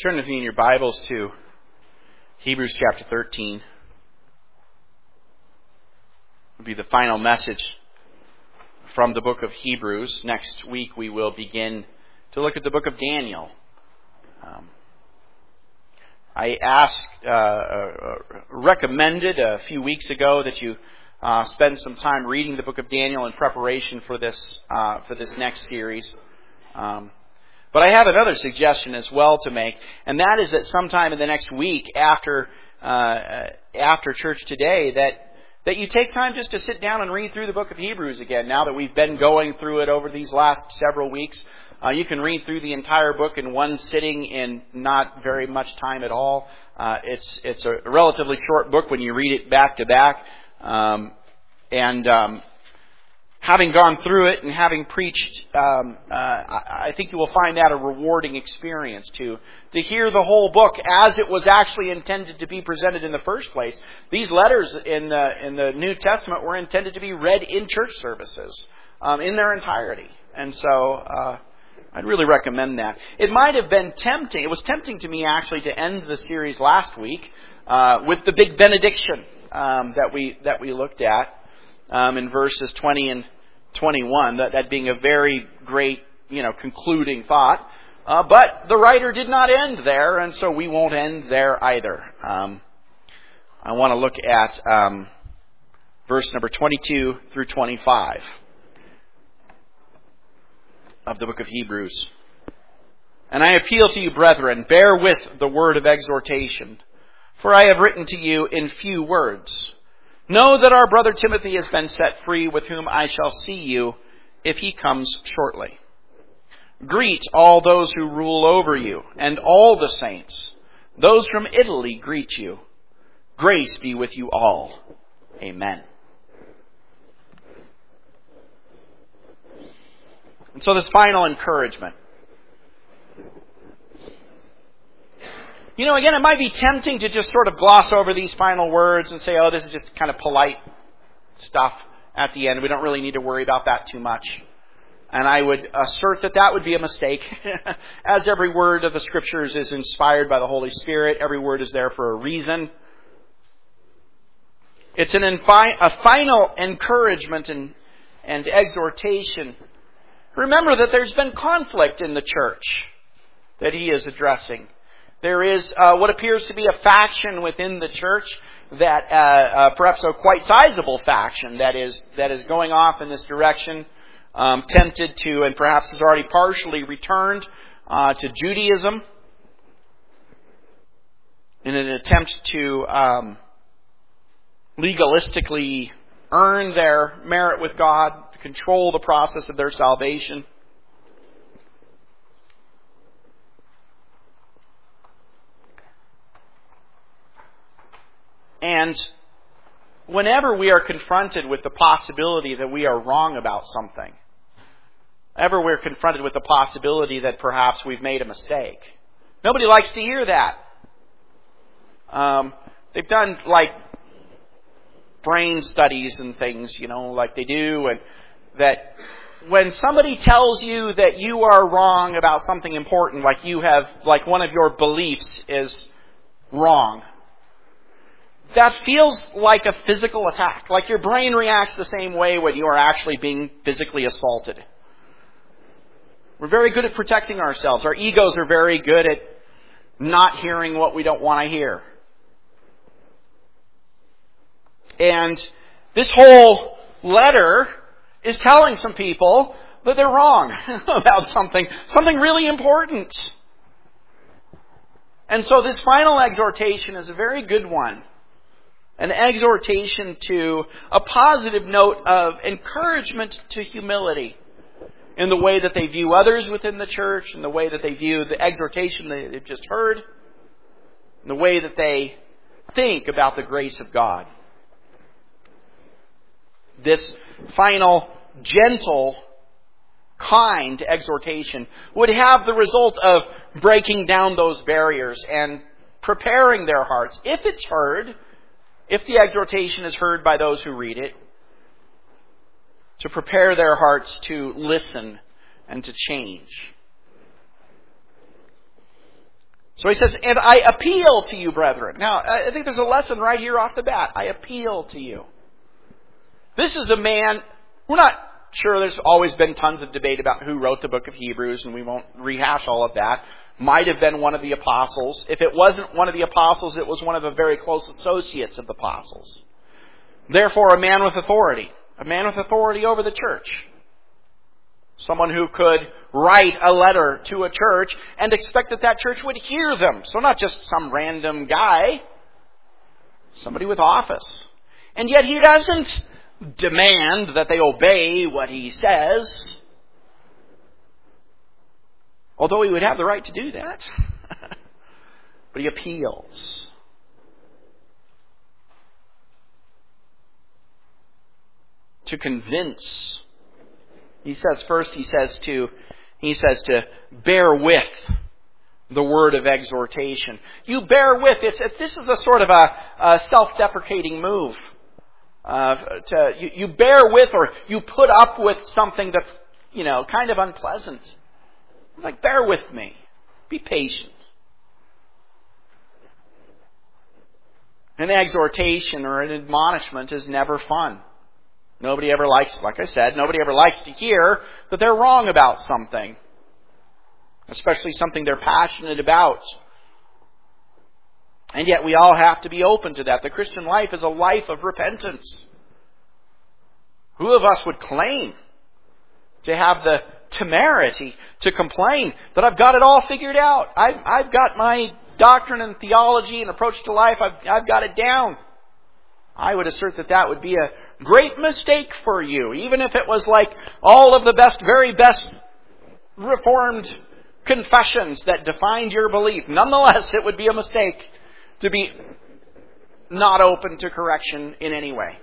Turn with me in your Bibles to Hebrews chapter 13. It'll be the final message from the book of Hebrews. Next week we will begin to look at the book of Daniel. I recommended a few weeks ago that you spend some time reading the book of Daniel in preparation for this next series. But I have another suggestion as well to make, and that is that sometime in the next week after church today, that you take time just to sit down and read through the book of Hebrews again. Now that we've been going through it over these last several weeks, you can read through the entire book in one sitting in not very much time at all. It's a relatively short book when you read it back to back, having gone through it and having preached, I think you will find that a rewarding experience to hear the whole book as it was actually intended to be presented in the first place. These letters in the New Testament were intended to be read in church services in their entirety, and so I'd really recommend that. It might have been tempting. It was tempting to me actually to end the series last week with the big benediction that we looked at. In verses 20 and 21, that being a very great, concluding thought. But the writer did not end there, and so we won't end there either. I want to look at verse number 22 through 25 of the book of Hebrews. And I appeal to you, brethren, bear with the word of exhortation, for I have written to you in few words. Know that our brother Timothy has been set free, with whom I shall see you if he comes shortly. Greet all those who rule over you, and all the saints. Those from Italy greet you. Grace be with you all. Amen. And so this final encouragement. Again, it might be tempting to just sort of gloss over these final words and say, oh, this is just kind of polite stuff at the end. We don't really need to worry about that too much. And I would assert that would be a mistake. As every word of the Scriptures is inspired by the Holy Spirit, every word is there for a reason. It's a final encouragement and exhortation. Remember that there's been conflict in the church that he is addressing. There is what appears to be a faction within the church, that perhaps a quite sizable faction that is going off in this direction, tempted to, and perhaps has already partially returned to Judaism in an attempt to legalistically earn their merit with God, to control the process of their salvation. And whenever we are confronted with the possibility that we are wrong about something, whenever we're confronted with the possibility that perhaps we've made a mistake, nobody likes to hear that. They've done brain studies and things, like they do, and that when somebody tells you that you are wrong about something important, like one of your beliefs is wrong, that feels like a physical attack. Like your brain reacts the same way when you are actually being physically assaulted. We're very good at protecting ourselves. Our egos are very good at not hearing what we don't want to hear. And this whole letter is telling some people that they're wrong about something really important. And so this final exhortation is a very good one. An exhortation to a positive note of encouragement to humility in the way that they view others within the church, in the way that they view the exhortation they've just heard, in the way that they think about the grace of God. This final, gentle, kind exhortation would have the result of breaking down those barriers and preparing their hearts, if it's heard, if the exhortation is heard by those who read it, to prepare their hearts to listen and to change. So he says, and I appeal to you, brethren. Now, I think there's a lesson right here off the bat. I appeal to you. This is a man, we're not sure, there's always been tons of debate about who wrote the book of Hebrews, and we won't rehash all of that. Might have been one of the apostles. If it wasn't one of the apostles, it was one of the very close associates of the apostles. Therefore, a man with authority. A man with authority over the church. Someone who could write a letter to a church and expect that that church would hear them. So not just some random guy. Somebody with office. And yet he doesn't demand that they obey what he says. Although he would have the right to do that. But he appeals. To convince. He says first, he says to bear with the word of exhortation. You bear with. This is a sort of a self-deprecating move. You bear with, or you put up with something that's, kind of unpleasant. Like, bear with me. Be patient. An exhortation or an admonishment is never fun. Nobody ever likes, like I said, nobody ever likes to hear that they're wrong about something. Especially something they're passionate about. And yet we all have to be open to that. The Christian life is a life of repentance. Who of us would claim to have the temerity to complain that I've got it all figured out? I've got my doctrine and theology and approach to life. I've got it down. I would assert that would be a great mistake for you, even if it was like all of the very best Reformed confessions that defined your belief. Nonetheless, it would be a mistake to be not open to correction in any way.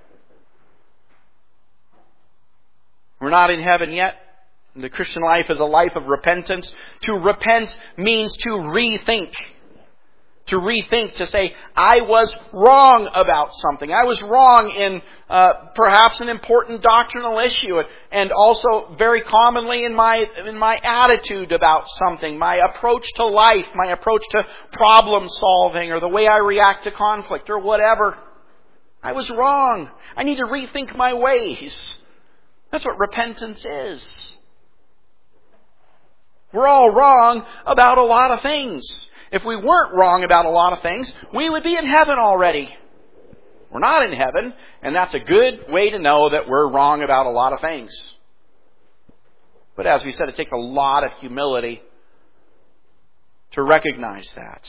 We're not in heaven yet. The Christian life is a life of repentance. To repent means to rethink. To rethink, to say, I was wrong about something. I was wrong in perhaps an important doctrinal issue, and also very commonly in my attitude about something, my approach to life, my approach to problem solving, or the way I react to conflict, or whatever. I was wrong. I need to rethink my ways. That's what repentance is. We're all wrong about a lot of things. If we weren't wrong about a lot of things, we would be in heaven already. We're not in heaven, and that's a good way to know that we're wrong about a lot of things. But as we said, it takes a lot of humility to recognize that.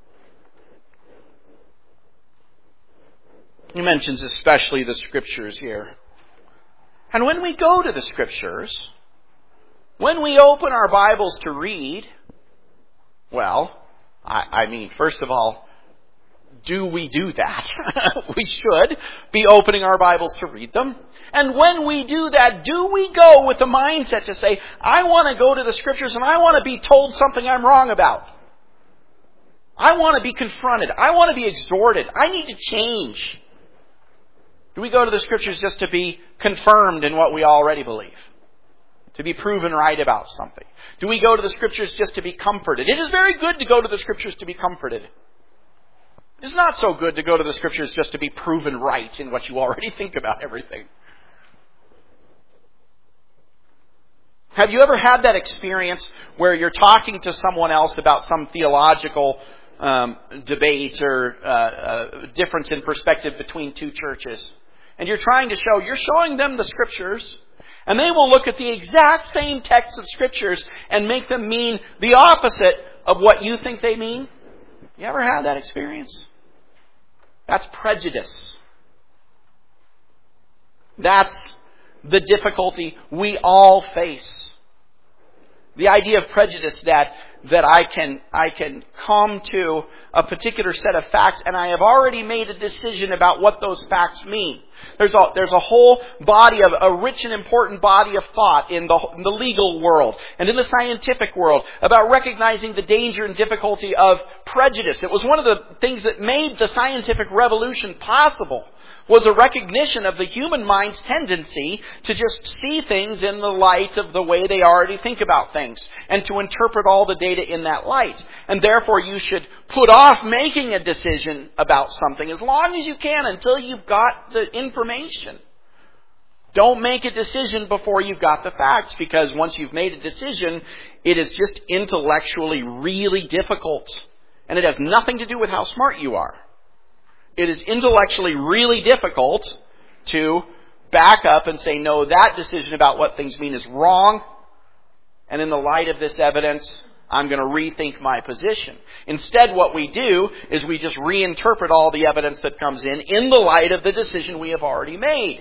He mentions especially the Scriptures here. And when we go to the Scriptures, when we open our Bibles to read, well, first of all, do we do that? We should be opening our Bibles to read them. And when we do that, do we go with the mindset to say, I want to go to the Scriptures and I want to be told something I'm wrong about. I want to be confronted. I want to be exhorted. I need to change. Do we go to the Scriptures just to be confirmed in what we already believe? To be proven right about something? Do we go to the Scriptures just to be comforted? It is very good to go to the Scriptures to be comforted. It's not so good to go to the Scriptures just to be proven right in what you already think about everything. Have you ever had that experience where you're talking to someone else about some theological debate or difference in perspective between two churches? And you're showing them the Scriptures, and they will look at the exact same text of Scriptures and make them mean the opposite of what you think they mean? You ever had that experience? That's prejudice. That's the difficulty we all face. The idea of prejudice that I can come to a particular set of facts and I have already made a decision about what those facts mean. There's a whole body of, a rich and important body of thought in the legal world and in the scientific world about recognizing the danger and difficulty of prejudice. It was one of the things that made the scientific revolution possible, was a recognition of the human mind's tendency to just see things in the light of the way they already think about things, and to interpret all the data in that light. And therefore you should put off making a decision about something as long as you can until you've got the information. Don't make a decision before you've got the facts, because once you've made a decision, it is just intellectually really difficult. And it has nothing to do with how smart you are. It is intellectually really difficult to back up and say, no, that decision about what things mean is wrong, and in the light of this evidence, I'm going to rethink my position. Instead, what we do is we just reinterpret all the evidence that comes in the light of the decision we have already made.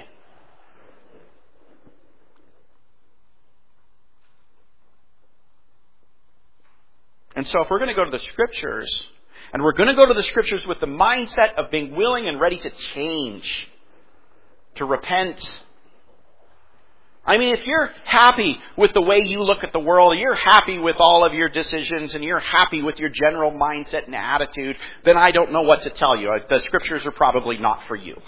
And so if we're going to go to the Scriptures, and we're going to go to the Scriptures with the mindset of being willing and ready to change, to repent. I mean, if you're happy with the way you look at the world, you're happy with all of your decisions, and you're happy with your general mindset and attitude, then I don't know what to tell you. The Scriptures are probably not for you.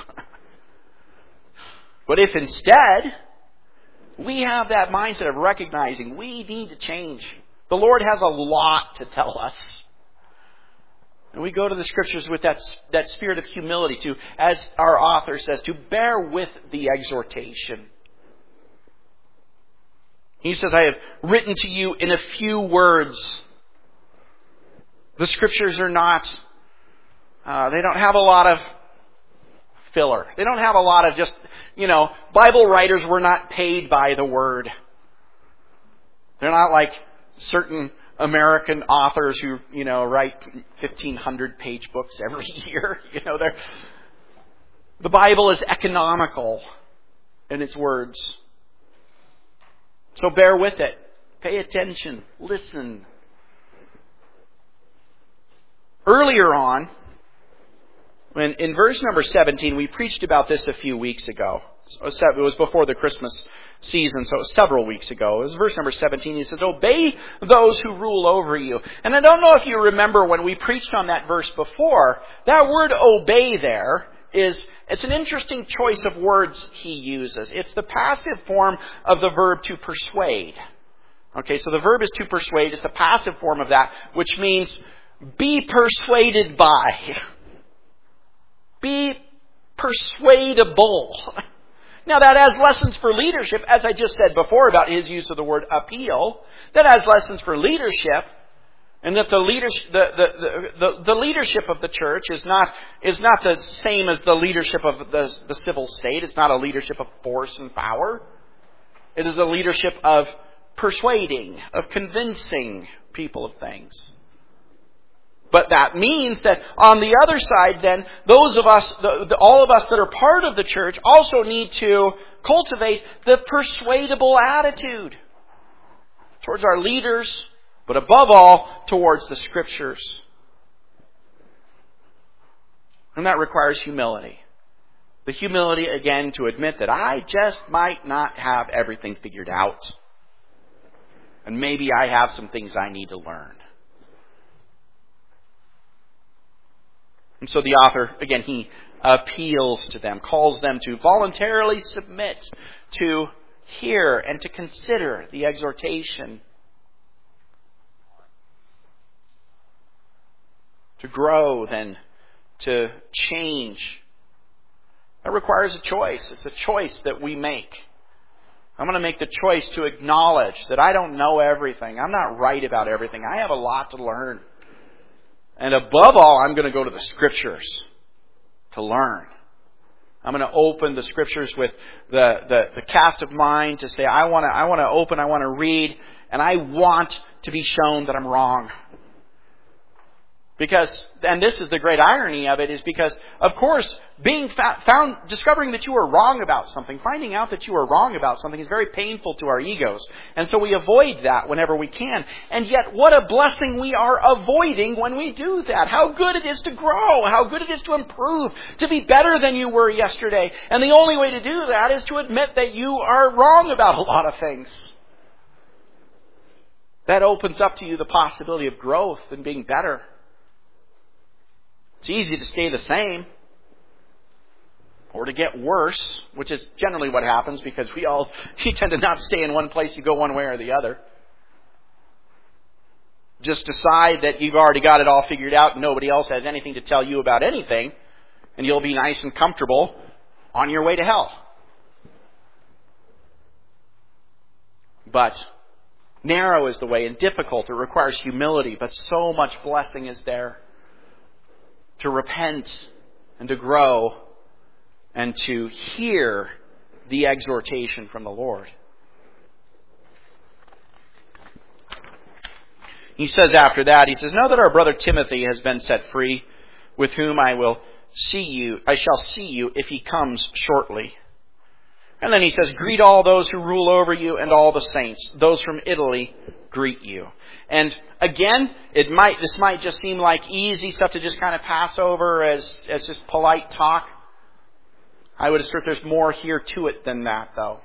But if instead we have that mindset of recognizing we need to change, the Lord has a lot to tell us. And we go to the Scriptures with that spirit of humility to, as our author says, to bear with the exhortation. He says, I have written to you in a few words. The Scriptures are not, they don't have a lot of filler. They don't have a lot of just, Bible writers were not paid by the Word. They're not like certain American authors who, write 1,500-page books every year. The Bible is economical in its words. So bear with it. Pay attention. Listen. Earlier on, when in verse number 17, we preached about this a few weeks ago. It was before the Christmas season, so it was several weeks ago. It was verse number 17. He says, obey those who rule over you. And I don't know if you remember when we preached on that verse before, that word obey there it's an interesting choice of words he uses. It's the passive form of the verb to persuade. Okay, so the verb is to persuade. It's the passive form of that, which means be persuaded by. Be persuadable. Now that has lessons for leadership, as I just said before about his use of the word appeal. That has lessons for leadership, and that the leadership of the church is not the same as the leadership of the civil state. It's not a leadership of force and power. It is a leadership of persuading, of convincing people of things. But that means that on the other side, then, those of us, all of us that are part of the church, also need to cultivate the persuadable attitude towards our leaders, but above all, towards the Scriptures. And that requires humility. The humility, again, to admit that I just might not have everything figured out. And maybe I have some things I need to learn. And so the author, again, he appeals to them, calls them to voluntarily submit, to hear and to consider the exhortation, to grow, then to change. That requires a choice. It's a choice that we make. I'm going to make the choice to acknowledge that I don't know everything. I'm not right about everything. I have a lot to learn. And above all, I'm going to go to the Scriptures to learn. I'm going to open the Scriptures with the cast of mind to say, I want to open, I want to read, and I want to be shown that I'm wrong. Because, and this is the great irony of it, is because, of course, discovering that you are wrong about something, finding out that you are wrong about something is very painful to our egos. And so we avoid that whenever we can. And yet, what a blessing we are avoiding when we do that. How good it is to grow. How good it is to improve. To be better than you were yesterday. And the only way to do that is to admit that you are wrong about a lot of things. That opens up to you the possibility of growth and being better. It's easy to stay the same or to get worse, which is generally what happens because you tend to not stay in one place, you go one way or the other. Just decide that you've already got it all figured out and nobody else has anything to tell you about anything, and you'll be nice and comfortable on your way to hell. But narrow is the way and difficult. It requires humility, but so much blessing is there. To repent and to grow and to hear the exhortation from the Lord. He says after that, he says, "Know that our brother Timothy has been set free, with whom I shall see you if he comes shortly." And then he says, "Greet all those who rule over you and all the saints. Those from Italy greet you." And again, this might just seem like easy stuff to just kind of pass over as just polite talk. I would assert there's more here to it than that, though.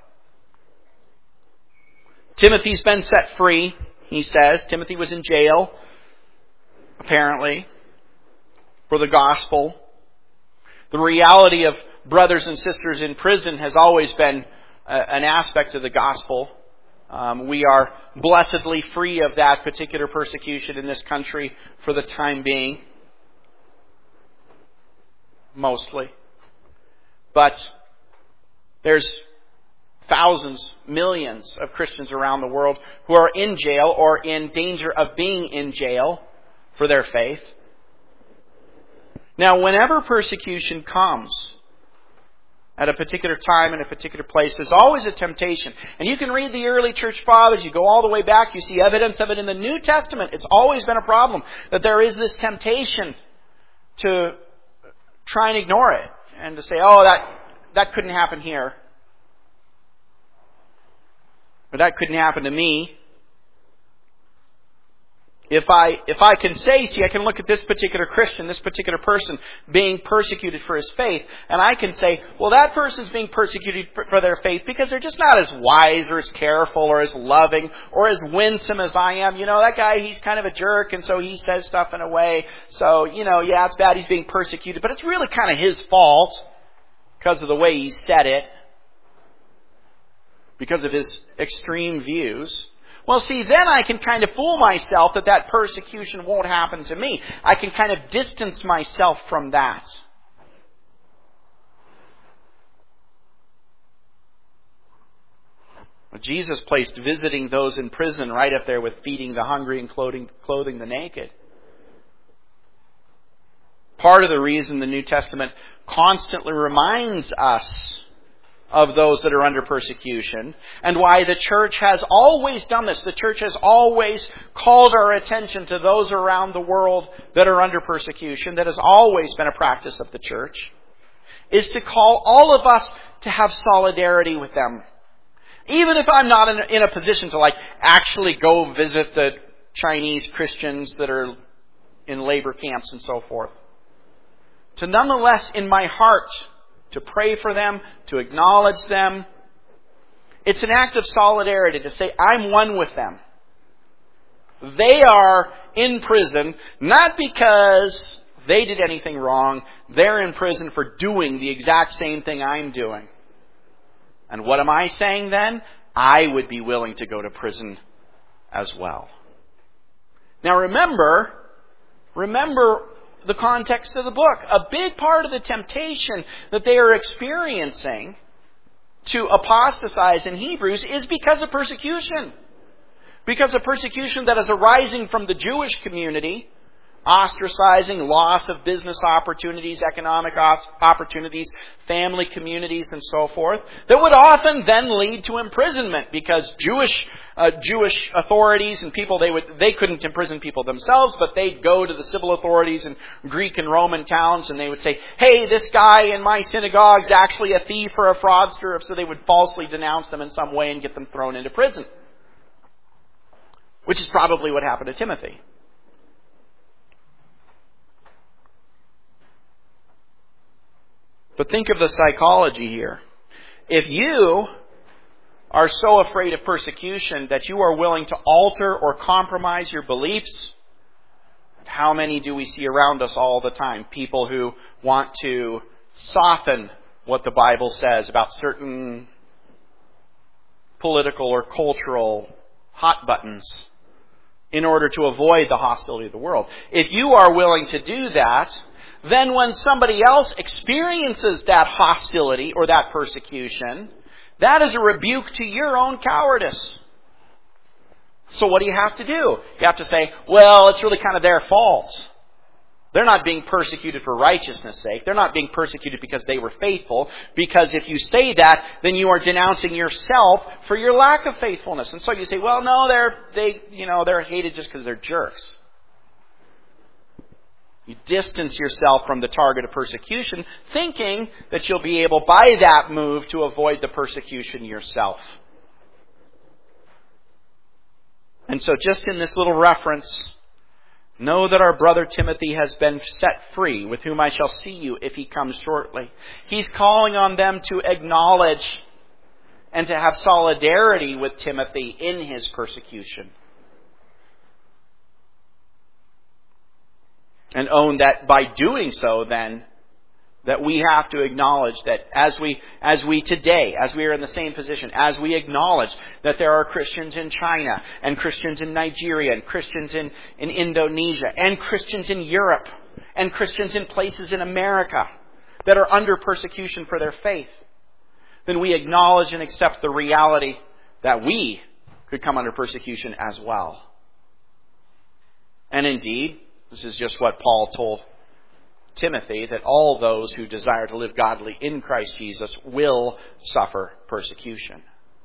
Timothy's been set free, he says. Timothy was in jail, apparently, for the gospel. The reality of brothers and sisters in prison has always been an aspect of the gospel. We are blessedly free of that particular persecution in this country for the time being. Mostly. But there's thousands, millions of Christians around the world who are in jail or in danger of being in jail for their faith. Now, whenever persecution comes at a particular time in a particular place, there's always a temptation. And you can read the early church fathers, you go all the way back, you see evidence of it in the New Testament. It's always been a problem that there is this temptation to try and ignore it and to say, oh, that couldn't happen here. Or that couldn't happen to me. If I can say, I can look at this particular Christian, this particular person being persecuted for his faith, and I can say, well, that person's being persecuted for their faith because they're just not as wise or as careful or as loving or as winsome as I am. You know, that guy, he's kind of a jerk, and so he says stuff in a way. So, yeah, it's bad he's being persecuted, but it's really kind of his fault because of the way he said it, because of his extreme views. Well, see, then I can kind of fool myself that persecution won't happen to me. I can kind of distance myself from that. Jesus placed visiting those in prison right up there with feeding the hungry and clothing the naked. Part of the reason the New Testament constantly reminds us of those that are under persecution, and why the church has always done this. The church has always called our attention to those around the world that are under persecution. That has always been a practice of the church, is to call all of us to have solidarity with them. Even if I'm not in a position to actually go visit the Chinese Christians that are in labor camps and so forth. To nonetheless, in my heart, to pray for them, to acknowledge them. It's an act of solidarity to say, I'm one with them. They are in prison, not because they did anything wrong. They're in prison for doing the exact same thing I'm doing. And what am I saying then? I would be willing to go to prison as well. Now remember the context of the book. A big part of the temptation that they are experiencing to apostatize in Hebrews is because of persecution. Because of persecution that is arising from the Jewish community ostracizing, loss of business opportunities, economic opportunities, family communities, and so forth, that would often then lead to imprisonment, because Jewish authorities and people, they couldn't imprison people themselves, but they'd go to the civil authorities in Greek and Roman towns, and they would say, hey, this guy in my synagogue's actually a thief or a fraudster, so they would falsely denounce them in some way and get them thrown into prison. Which is probably what happened to Timothy. But think of the psychology here. If you are so afraid of persecution that you are willing to alter or compromise your beliefs, how many do we see around us all the time? People who want to soften what the Bible says about certain political or cultural hot buttons in order to avoid the hostility of the world. If you are willing to do that, then when somebody else experiences that hostility or that persecution, that is a rebuke to your own cowardice. So what do you have to do? You have to say, well, it's really kind of their fault. They're not being persecuted for righteousness' sake. They're not being persecuted because they were faithful. Because if you say that, then you are denouncing yourself for your lack of faithfulness. And so you say, well, no, they're hated just because they're jerks. You distance yourself from the target of persecution, thinking that you'll be able, by that move, to avoid the persecution yourself. And so just in this little reference, know that our brother Timothy has been set free, with whom I shall see you if he comes shortly. He's calling on them to acknowledge and to have solidarity with Timothy in his persecution. And own that by doing so, then, that we have to acknowledge that as we today, as we are in the same position, as we acknowledge that there are Christians in China, and Christians in Nigeria, and Christians in Indonesia, and Christians in Europe, and Christians in places in America that are under persecution for their faith, then we acknowledge and accept the reality that we could come under persecution as well. And indeed, this is just what Paul told Timothy, that all those who desire to live godly in Christ Jesus will suffer persecution.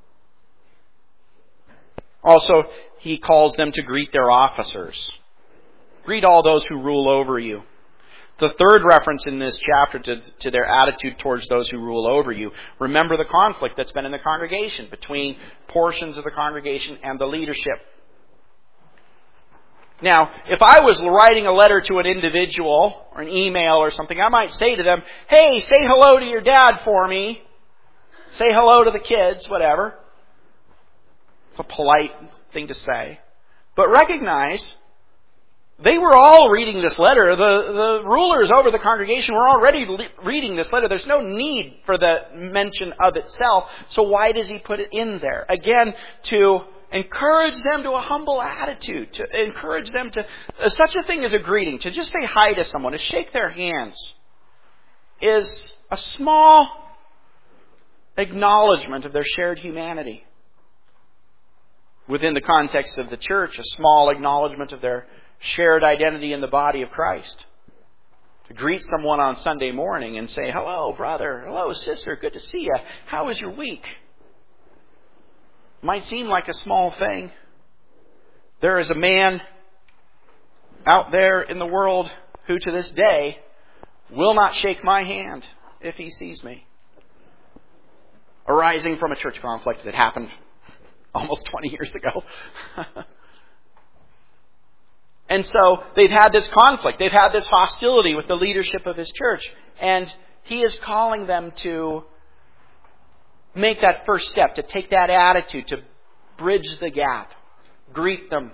Also, he calls them to greet their officers. Greet all those who rule over you. The third reference in this chapter to their attitude towards those who rule over you. Remember the conflict that's been in the congregation between portions of the congregation and the leadership. Now, if I was writing a letter to an individual or an email or something, I might say to them, hey, say hello to your dad for me. Say hello to the kids, whatever. It's a polite thing to say. But recognize, they were all reading this letter. The rulers over the congregation were already reading this letter. There's no need for the mention of itself. So why does he put it in there? Again, to encourage them to a humble attitude, to encourage them to such a thing as a greeting, to just say hi to someone, to shake their hands, is a small acknowledgement of their shared humanity. Within the context of the church, a small acknowledgement of their shared identity in the body of Christ. To greet someone on Sunday morning and say, hello, brother, hello, sister, good to see you. How was your week? Might seem like a small thing. There is a man out there in the world who to this day will not shake my hand if he sees me. Arising from a church conflict that happened almost 20 years ago. And so they've had this conflict. They've had this hostility with the leadership of his church. And he is calling them to make that first step, to take that attitude, to bridge the gap, greet them,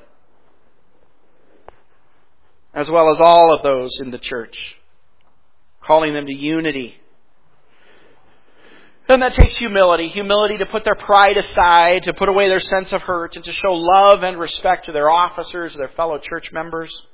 as well as all of those in the church, calling them to unity. And that takes humility to put their pride aside, to put away their sense of hurt, and to show love and respect to their officers, their fellow church members.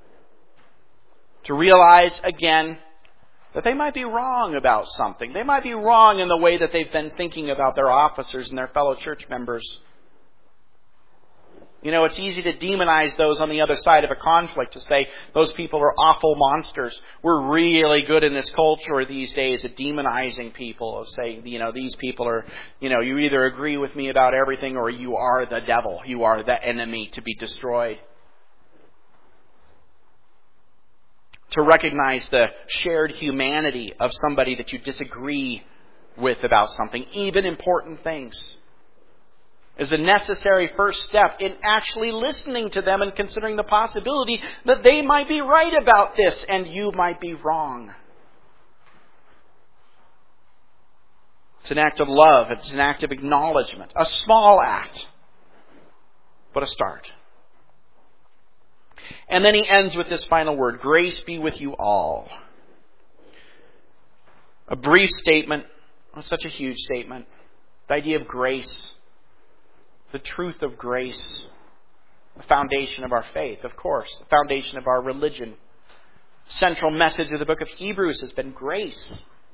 To realize, again, that they might be wrong about something. They might be wrong in the way that they've been thinking about their officers and their fellow church members. It's easy to demonize those on the other side of a conflict, to say those people are awful monsters. We're really good in this culture these days at demonizing people, of saying, these people are, you either agree with me about everything or you are the devil. You are the enemy to be destroyed. To recognize the shared humanity of somebody that you disagree with about something, even important things, is a necessary first step in actually listening to them and considering the possibility that they might be right about this and you might be wrong. It's an act of love. It's an act of acknowledgement. A small act, but a start. And then he ends with this final word: grace be with you all. A brief statement, not such a huge statement. The idea of grace. The truth of grace, the foundation of our faith, of course, the foundation of our religion. The central message of the book of Hebrews has been grace.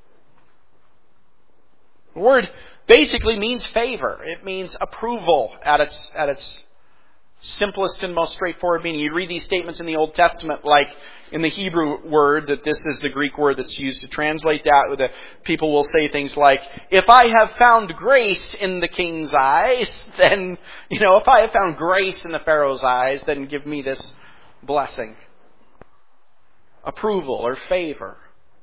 The word basically means favor. It means approval at its simplest and most straightforward meaning. You read these statements in the Old Testament, like in the Hebrew word, that this is the Greek word that's used to translate that. The people will say things like, if I have found grace in the king's eyes, then, if I have found grace in the Pharaoh's eyes, then give me this blessing. Approval or favor.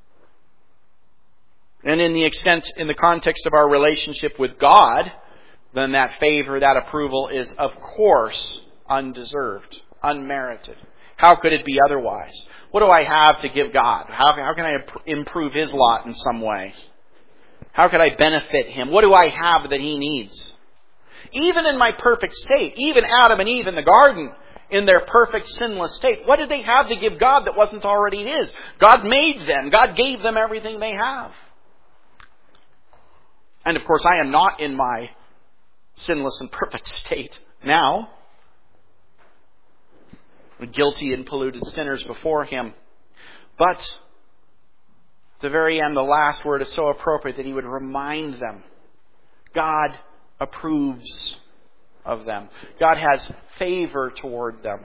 And in the context of our relationship with God, then that favor, that approval is, of course, undeserved, unmerited. How could it be otherwise? What do I have to give God? How can I improve His lot in some way? How could I benefit Him? What do I have that He needs? Even in my perfect state, even Adam and Eve in the garden, in their perfect sinless state, what did they have to give God that wasn't already His? God made them. God gave them everything they have. And of course, I am not in my sinless and perfect state now. We're guilty and polluted sinners before Him. But at the very end, the last word is so appropriate that He would remind them. God approves of them. God has favor toward them.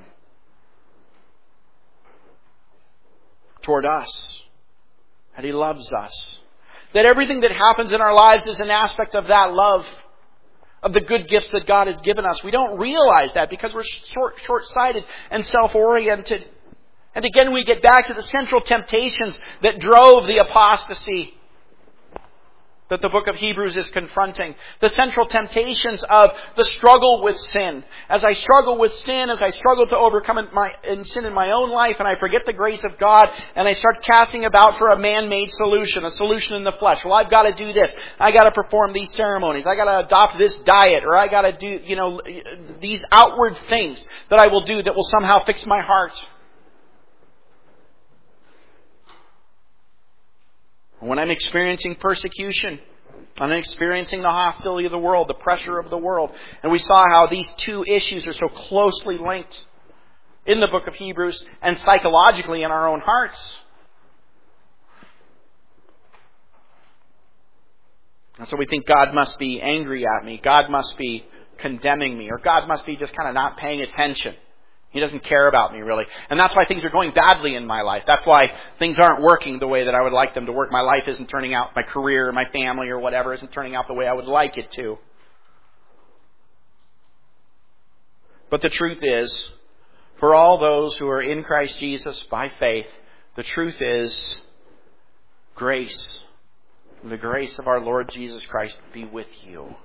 Toward us. And He loves us. That everything that happens in our lives is an aspect of that love. Of the good gifts that God has given us. We don't realize that because we're short-sighted and self-oriented. And again, we get back to the central temptations that drove the apostasy that the book of Hebrews is confronting. The central temptations of the struggle with sin. As I struggle with sin, as I struggle to overcome sin in my own life, and I forget the grace of God, and I start casting about for a man-made solution, a solution in the flesh. Well, I've got to do this. I got to perform these ceremonies. I got to adopt this diet, or I got to do, these outward things that I will do that will somehow fix my heart. When I'm experiencing persecution, I'm experiencing the hostility of the world, the pressure of the world. And we saw how these two issues are so closely linked in the book of Hebrews and psychologically in our own hearts. And so we think God must be angry at me, God must be condemning me, or God must be just kind of not paying attention. He doesn't care about me, really. And that's why things are going badly in my life. That's why things aren't working the way that I would like them to work. My life isn't turning out, my career, my family, or whatever isn't turning out the way I would like it to. But the truth is, for all those who are in Christ Jesus by faith, the truth is grace. The grace of our Lord Jesus Christ be with you.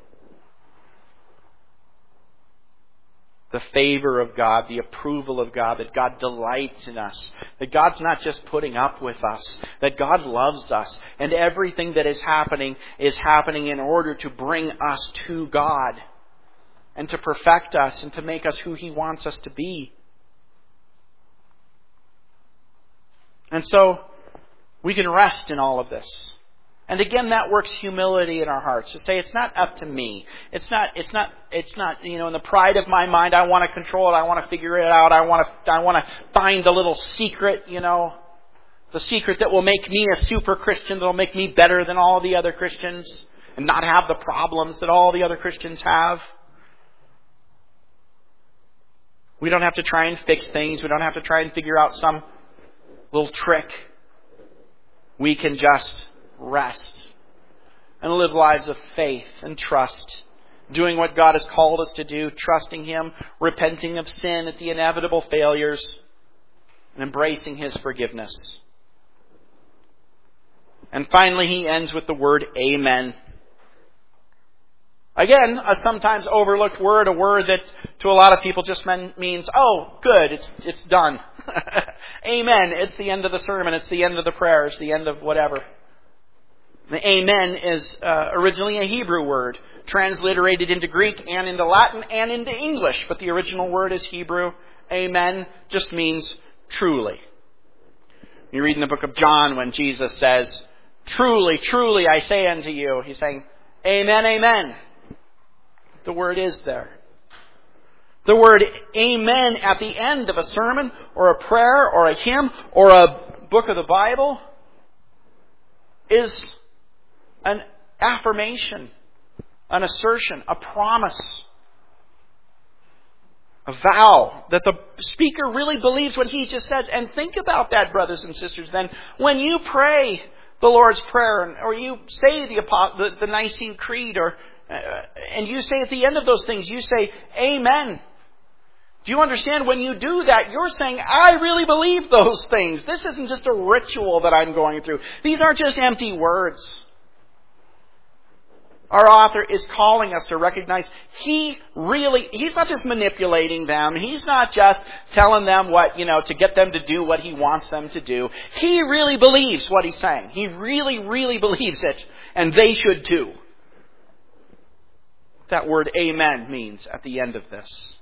The favor of God, the approval of God, that God delights in us, that God's not just putting up with us, that God loves us, and everything that is happening in order to bring us to God, and to perfect us, and to make us who He wants us to be. And so, we can rest in all of this. And again, that works humility in our hearts. To say, it's not up to me. It's not, in the pride of my mind, I want to control it, I want to figure it out, I want to find the little secret, the secret that will make me a super Christian, that will make me better than all the other Christians, and not have the problems that all the other Christians have. We don't have to try and fix things. We don't have to try and figure out some little trick. We can just rest and live lives of faith and trust, doing what God has called us to do, trusting Him, repenting of sin at the inevitable failures, and embracing His forgiveness. And finally, he ends with the word amen. Again, a sometimes overlooked word, a word that to a lot of people just means, oh, good, it's done. Amen. It's the end of the sermon. It's the end of the prayer. It's the end of whatever. The amen is originally a Hebrew word, transliterated into Greek and into Latin and into English. But the original word is Hebrew. Amen just means truly. You read in the book of John when Jesus says, truly, truly, I say unto you. He's saying, amen, amen. The word is there. The word amen at the end of a sermon or a prayer or a hymn or a book of the Bible is an affirmation, an assertion, a promise, a vow that the speaker really believes what he just said. And think about that, brothers and sisters, then. When you pray the Lord's Prayer, or you say the Nicene Creed, and you say at the end of those things, you say, amen. Do you understand? When you do that, you're saying, I really believe those things. This isn't just a ritual that I'm going through. These aren't just empty words. Our author is calling us to recognize he's not just manipulating them. He's not just telling them to get them to do what he wants them to do. He really believes what he's saying. He really, really believes it. And they should too. That word amen means at the end of this.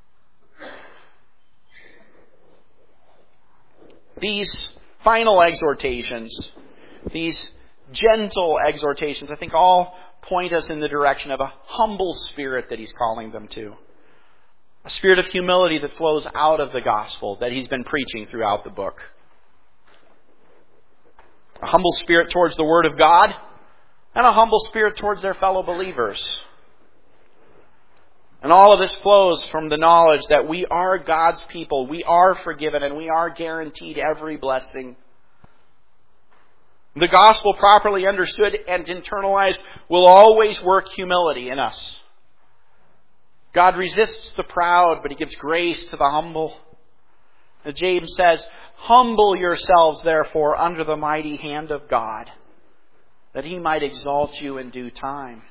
These final exhortations, these gentle exhortations, I think all point us in the direction of a humble spirit that he's calling them to. A spirit of humility that flows out of the gospel that he's been preaching throughout the book. A humble spirit towards the Word of God, and a humble spirit towards their fellow believers. And all of this flows from the knowledge that we are God's people, we are forgiven, and we are guaranteed every blessing. The gospel, properly understood and internalized, will always work humility in us. God resists the proud, but He gives grace to the humble. As James says, humble yourselves, therefore, under the mighty hand of God, that He might exalt you in due time.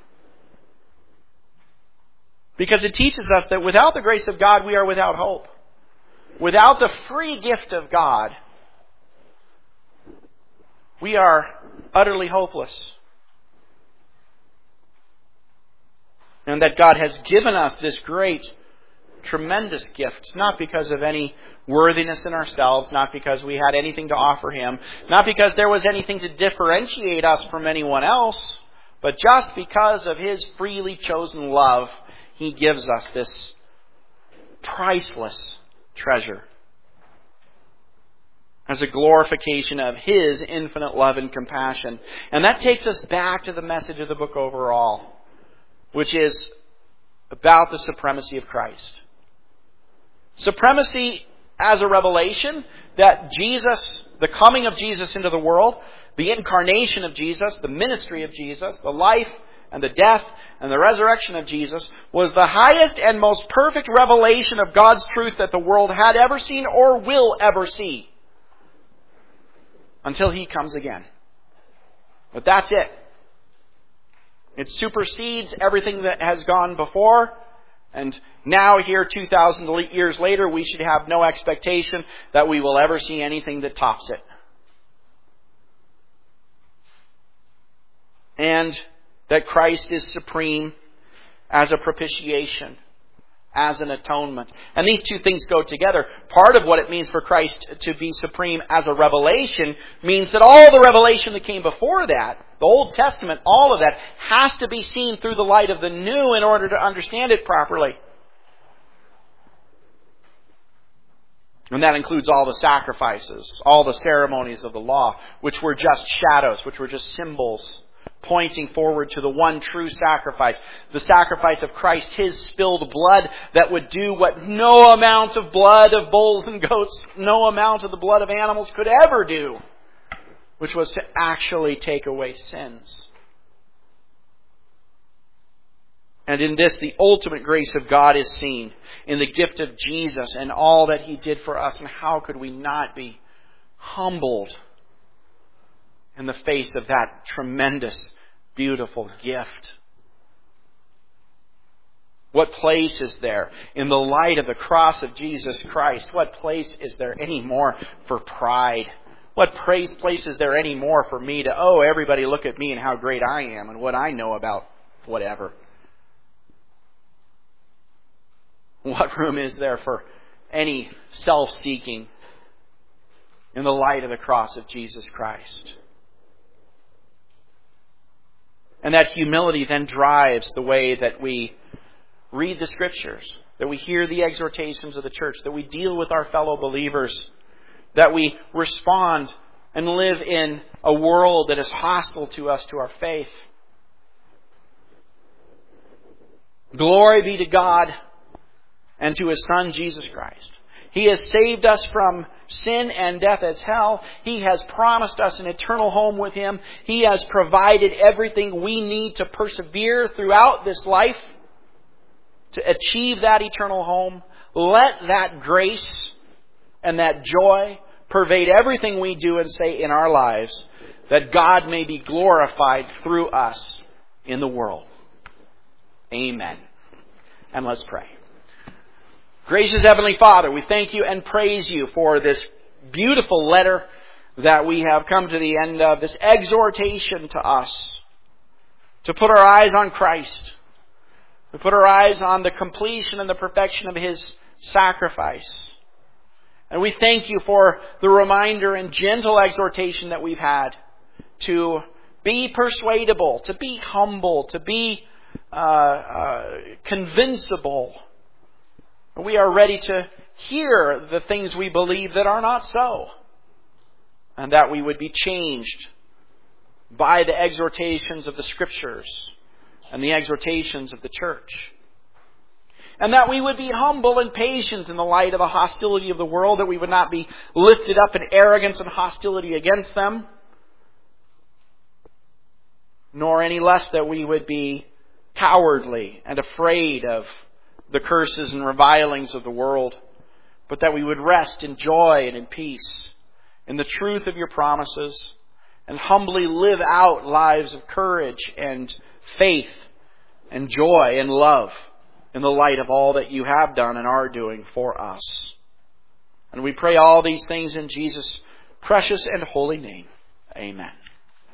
Because it teaches us that without the grace of God, we are without hope. Without the free gift of God, we are utterly hopeless. And that God has given us this great, tremendous gift, not because of any worthiness in ourselves, not because we had anything to offer Him, not because there was anything to differentiate us from anyone else, but just because of His freely chosen love, He gives us this priceless treasure as a glorification of His infinite love and compassion. And that takes us back to the message of the book overall, which is about the supremacy of Christ. Supremacy as a revelation that Jesus, the coming of Jesus into the world, the incarnation of Jesus, the ministry of Jesus, the life and the death and the resurrection of Jesus was the highest and most perfect revelation of God's truth that the world had ever seen or will ever see. Until He comes again. But that's it. It supersedes everything that has gone before. And now here, 2,000 years later, we should have no expectation that we will ever see anything that tops it. And that Christ is supreme as a propitiation, as an atonement. And these two things go together. Part of what it means for Christ to be supreme as a revelation means that all the revelation that came before that, the Old Testament, all of that, has to be seen through the light of the new in order to understand it properly. And that includes all the sacrifices, all the ceremonies of the law, which were just shadows, which were just symbols pointing forward to the one true sacrifice, the sacrifice of Christ, His spilled blood that would do what no amount of blood of bulls and goats, no amount of the blood of animals could ever do, which was to actually take away sins. And in this, the ultimate grace of God is seen in the gift of Jesus and all that He did for us. And how could we not be humbled in the face of that tremendous, beautiful gift? What place is there in the light of the cross of Jesus Christ? What place is there anymore for pride? What place is there anymore for me to, everybody look at me and how great I am and what I know about whatever? What room is there for any self-seeking in the light of the cross of Jesus Christ? And that humility then drives the way that we read the Scriptures, that we hear the exhortations of the church, that we deal with our fellow believers, that we respond and live in a world that is hostile to us, to our faith. Glory be to God and to His Son, Jesus Christ. He has saved us from sin and death as hell. He has promised us an eternal home with Him. He has provided everything we need to persevere throughout this life to achieve that eternal home. Let that grace and that joy pervade everything we do and say in our lives, that God may be glorified through us in the world. Amen. And let's pray. Gracious Heavenly Father, we thank You and praise You for this beautiful letter that we have come to the end of, this exhortation to us to put our eyes on Christ, to put our eyes on the completion and the perfection of His sacrifice. And we thank You for the reminder and gentle exhortation that we've had to be persuadable, to be humble, to be convincible. We are ready to hear the things we believe that are not so. And that we would be changed by the exhortations of the Scriptures and the exhortations of the church. And that we would be humble and patient in the light of the hostility of the world, that we would not be lifted up in arrogance and hostility against them, nor any less that we would be cowardly and afraid of the curses and revilings of the world, but that we would rest in joy and in peace, in the truth of Your promises, and humbly live out lives of courage and faith and joy and love in the light of all that You have done and are doing for us. And we pray all these things in Jesus' precious and holy name. Amen.